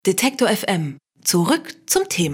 Detektor FM. Zurück zum Thema.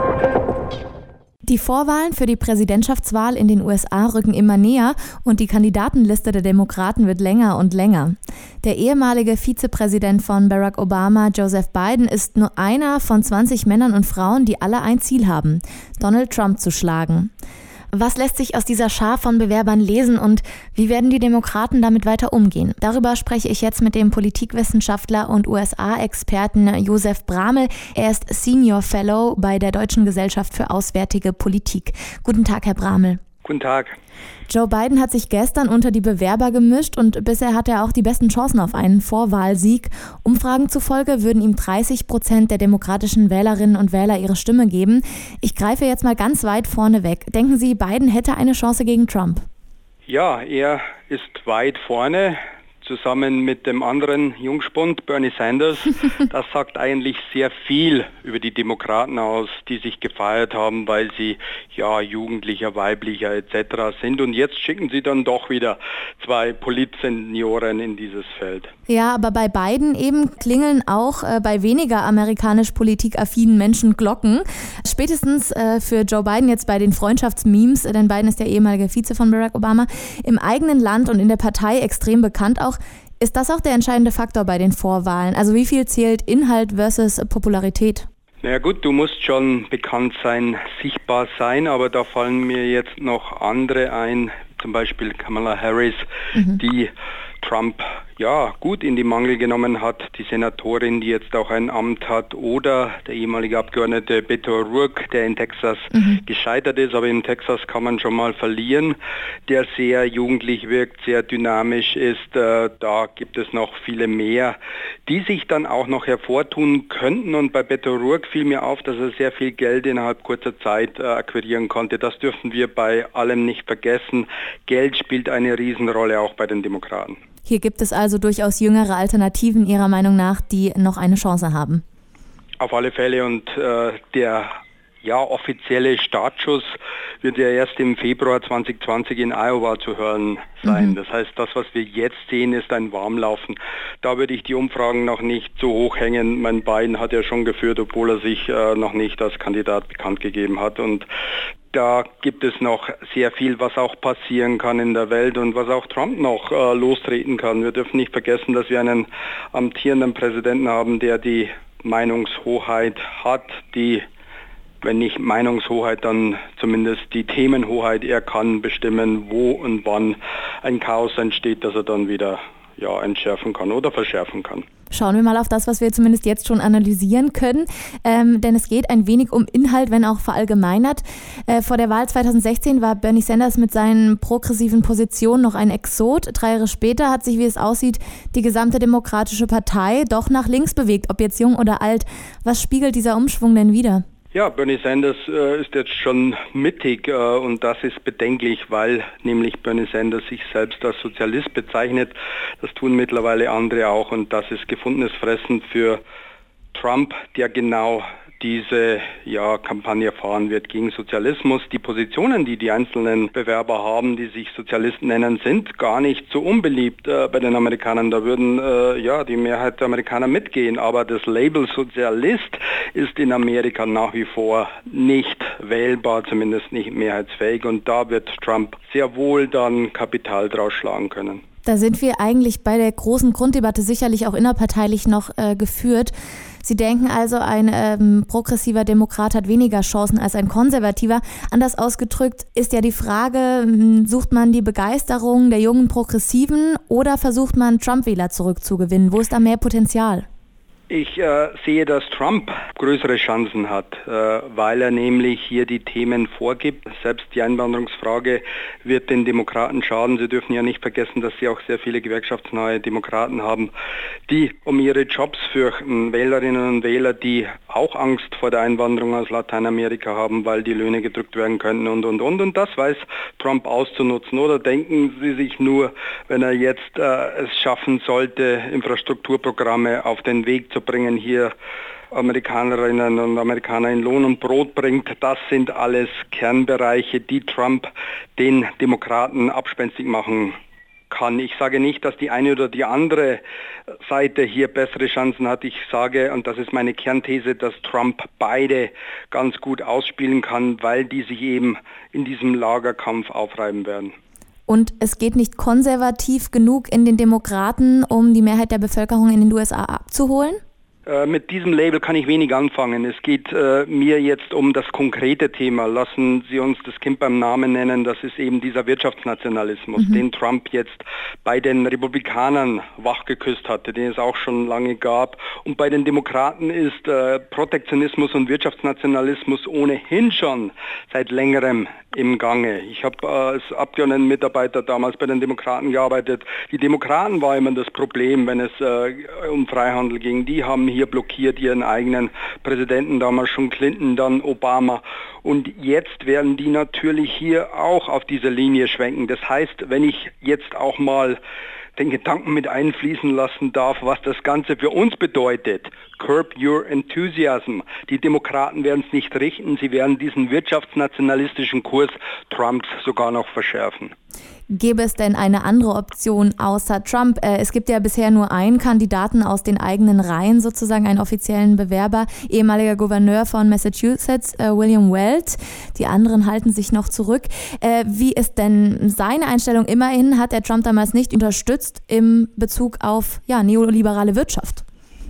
Die Vorwahlen für die Präsidentschaftswahl in den USA rücken immer näher und die Kandidatenliste der Demokraten wird länger und länger. Der ehemalige Vizepräsident von Barack Obama, Joseph Biden, ist nur einer von 20 Männern und Frauen, die alle ein Ziel haben: Donald Trump zu schlagen. Was lässt sich aus dieser Schar von Bewerbern lesen und wie werden die Demokraten damit weiter umgehen? Darüber spreche ich jetzt mit dem Politikwissenschaftler und USA-Experten Josef Bramel. Er ist Senior Fellow bei der Deutschen Gesellschaft für Auswärtige Politik. Guten Tag, Herr Bramel. Guten Tag. Joe Biden hat sich gestern unter die Bewerber gemischt und bisher hat er auch die besten Chancen auf einen Vorwahlsieg. Umfragen zufolge würden ihm 30% der demokratischen Wählerinnen und Wähler ihre Stimme geben. Ich greife jetzt mal ganz weit vorne weg. Denken Sie, Biden hätte eine Chance gegen Trump? Ja, er ist weit vorne, zusammen mit dem anderen Jungspund, Bernie Sanders. Das sagt eigentlich sehr viel über die Demokraten aus, die sich gefeiert haben, weil sie ja jugendlicher, weiblicher etc. sind. Und jetzt schicken sie dann doch wieder zwei Politsenioren in dieses Feld. Ja, aber bei Biden eben klingeln auch bei weniger amerikanisch politikaffinen Menschen Glocken. Spätestens für Joe Biden jetzt bei den Freundschaftsmemes, denn Biden ist der ehemalige Vize von Barack Obama, im eigenen Land und in der Partei extrem bekannt auch. Ist das auch der entscheidende Faktor bei den Vorwahlen? Also wie viel zählt Inhalt versus Popularität? Na ja gut, du musst schon bekannt sein, sichtbar sein, aber da fallen mir jetzt noch andere ein, zum Beispiel Kamala Harris, die Trump ja gut in die Mangel genommen hat, die Senatorin, die jetzt auch ein Amt hat, oder der ehemalige Abgeordnete Beto O'Rourke, der in Texas gescheitert ist, aber in Texas kann man schon mal verlieren, der sehr jugendlich wirkt, sehr dynamisch ist. Da gibt es noch viele mehr, die sich dann auch noch hervortun könnten, und bei Beto O'Rourke fiel mir auf, dass er sehr viel Geld innerhalb kurzer Zeit akquirieren konnte. Das dürfen wir bei allem nicht vergessen. Geld spielt eine Riesenrolle auch bei den Demokraten. Hier gibt es also durchaus jüngere Alternativen Ihrer Meinung nach, die noch eine Chance haben. Auf alle Fälle, und der offizielle Startschuss wird ja erst im Februar 2020 in Iowa zu hören sein. Das heißt, das, was wir jetzt sehen, ist ein Warmlaufen. Da würde ich die Umfragen noch nicht so hoch hängen. Mein Biden hat ja schon geführt, obwohl er sich noch nicht als Kandidat bekannt gegeben hat. Und da gibt es noch sehr viel, was auch passieren kann in der Welt und was auch Trump noch lostreten kann. Wir dürfen nicht vergessen, dass wir einen amtierenden Präsidenten haben, der die Meinungshoheit hat, die, wenn nicht Meinungshoheit, dann zumindest die Themenhoheit. Er kann bestimmen, wo und wann ein Chaos entsteht, das er dann wieder entschärfen kann oder verschärfen kann. Schauen wir mal auf das, was wir zumindest jetzt schon analysieren können, denn es geht ein wenig um Inhalt, wenn auch verallgemeinert. Vor der Wahl 2016 war Bernie Sanders mit seinen progressiven Positionen noch ein Exot. 3 Jahre später hat sich, wie es aussieht, die gesamte Demokratische Partei doch nach links bewegt, ob jetzt jung oder alt. Was spiegelt dieser Umschwung denn wider? Ja, Bernie Sanders ist jetzt schon mittig und das ist bedenklich, weil nämlich Bernie Sanders sich selbst als Sozialist bezeichnet. Das tun mittlerweile andere auch, und das ist gefundenes Fressen für Trump, der genau diese Kampagne fahren wird gegen Sozialismus. Die Positionen, die die einzelnen Bewerber haben, die sich Sozialisten nennen, sind gar nicht so unbeliebt bei den Amerikanern. Da würden die Mehrheit der Amerikaner mitgehen. Aber das Label Sozialist ist in Amerika nach wie vor nicht wählbar, zumindest nicht mehrheitsfähig. Und da wird Trump sehr wohl dann Kapital draus schlagen können. Da sind wir eigentlich bei der großen Grunddebatte sicherlich auch innerparteilich noch geführt. Sie denken also, ein progressiver Demokrat hat weniger Chancen als ein konservativer. Anders ausgedrückt ist ja die Frage, sucht man die Begeisterung der jungen Progressiven oder versucht man Trump-Wähler zurückzugewinnen? Wo ist da mehr Potenzial? Ich sehe, dass Trump größere Chancen hat, weil er nämlich hier die Themen vorgibt. Selbst die Einwanderungsfrage wird den Demokraten schaden. Sie dürfen ja nicht vergessen, dass sie auch sehr viele gewerkschaftsnahe Demokraten haben, die um ihre Jobs fürchten. Wählerinnen und Wähler, die auch Angst vor der Einwanderung aus Lateinamerika haben, weil die Löhne gedrückt werden könnten und. Und das weiß Trump auszunutzen. Oder denken Sie sich nur, wenn er jetzt es schaffen sollte, Infrastrukturprogramme auf den Weg zu bringen, hier Amerikanerinnen und Amerikaner in Lohn und Brot bringt. Das sind alles Kernbereiche, die Trump den Demokraten abspenstig machen kann. Ich sage nicht, dass die eine oder die andere Seite hier bessere Chancen hat. Ich sage, und das ist meine Kernthese, dass Trump beide ganz gut ausspielen kann, weil die sich eben in diesem Lagerkampf aufreiben werden. Und es geht nicht konservativ genug in den Demokraten, um die Mehrheit der Bevölkerung in den USA abzuholen? Mit diesem Label kann ich wenig anfangen. Es geht mir jetzt um das konkrete Thema. Lassen Sie uns das Kind beim Namen nennen. Das ist eben dieser Wirtschaftsnationalismus, den Trump jetzt bei den Republikanern wachgeküsst hatte, den es auch schon lange gab. Und bei den Demokraten ist Protektionismus und Wirtschaftsnationalismus ohnehin schon seit längerem im Gange. Ich habe als Abgeordnetenmitarbeiter damals bei den Demokraten gearbeitet. Die Demokraten war immer das Problem, wenn es um Freihandel ging. Die haben hier blockiert ihren eigenen Präsidenten, damals schon Clinton, dann Obama. Und jetzt werden die natürlich hier auch auf diese Linie schwenken. Das heißt, wenn ich jetzt auch mal den Gedanken mit einfließen lassen darf, was das Ganze für uns bedeutet. Curb your enthusiasm. Die Demokraten werden es nicht richten, sie werden diesen wirtschaftsnationalistischen Kurs Trumps sogar noch verschärfen. Gäbe es denn eine andere Option außer Trump? Es gibt ja bisher nur einen Kandidaten aus den eigenen Reihen, sozusagen einen offiziellen Bewerber, ehemaliger Gouverneur von Massachusetts, William Weld. Die anderen halten sich noch zurück. Wie ist denn seine Einstellung? Immerhin hat er Trump damals nicht unterstützt im Bezug auf neoliberale Wirtschaft.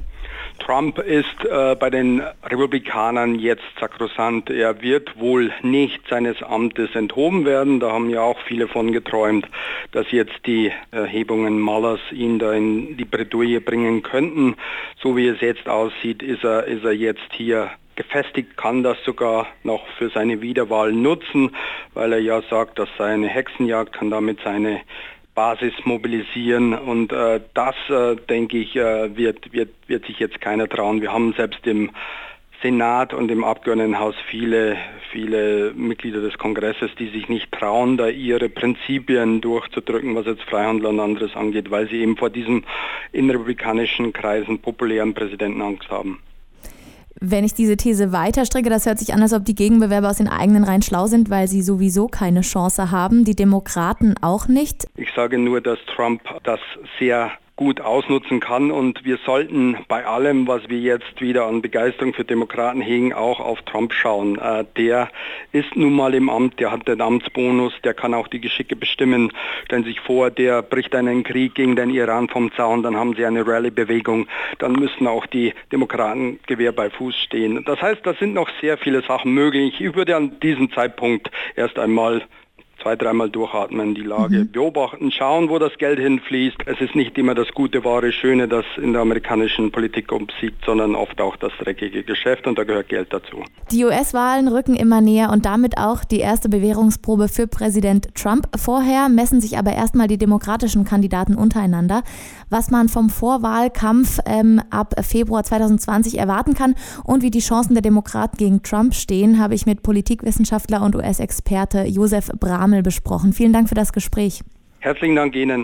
Trump ist bei den Republikanern jetzt sakrosant. Er wird wohl nicht seines Amtes enthoben werden. Da haben ja auch viele von geträumt, dass jetzt die Erhebungen Muellers ihn da in die Bredouille bringen könnten. So wie es jetzt aussieht, ist er jetzt hier gefestigt, kann das sogar noch für seine Wiederwahl nutzen, weil er ja sagt, das sei eine Hexenjagd, kann damit seine Basis mobilisieren und das, denke ich, wird sich jetzt keiner trauen. Wir haben selbst im Senat und im Abgeordnetenhaus viele Mitglieder des Kongresses, die sich nicht trauen, da ihre Prinzipien durchzudrücken, was jetzt Freihandel und anderes angeht, weil sie eben vor diesem in republikanischen Kreisen populären Präsidenten Angst haben. Wenn ich diese These weiterstrecke, das hört sich an, als ob die Gegenbewerber aus den eigenen Reihen schlau sind, weil sie sowieso keine Chance haben, die Demokraten auch nicht. Ich sage nur, dass Trump das sehr gut ausnutzen kann und wir sollten bei allem, was wir jetzt wieder an Begeisterung für Demokraten hegen, auch auf Trump schauen. Der ist nun mal im Amt, der hat den Amtsbonus, der kann auch die Geschicke bestimmen. Stellen Sie sich vor, der bricht einen Krieg gegen den Iran vom Zaun, dann haben Sie eine Rallye-Bewegung, dann müssen auch die Demokraten Gewehr bei Fuß stehen. Das heißt, da sind noch sehr viele Sachen möglich. Ich würde an diesem Zeitpunkt erst einmal 2-3 Mal durchatmen, die Lage beobachten, schauen, wo das Geld hinfließt. Es ist nicht immer das gute, wahre, schöne, das in der amerikanischen Politik obsiegt, sondern oft auch das dreckige Geschäft und da gehört Geld dazu. Die US-Wahlen rücken immer näher und damit auch die erste Bewährungsprobe für Präsident Trump. Vorher messen sich aber erstmal die demokratischen Kandidaten untereinander. Was man vom Vorwahlkampf ab Februar 2020 erwarten kann und wie die Chancen der Demokraten gegen Trump stehen, habe ich mit Politikwissenschaftler und US-Experte Josef Bramel besprochen. Vielen Dank für das Gespräch. Herzlichen Dank Ihnen.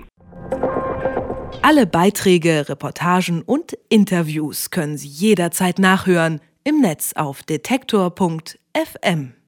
Alle Beiträge, Reportagen und Interviews können Sie jederzeit nachhören im Netz auf detektor.fm.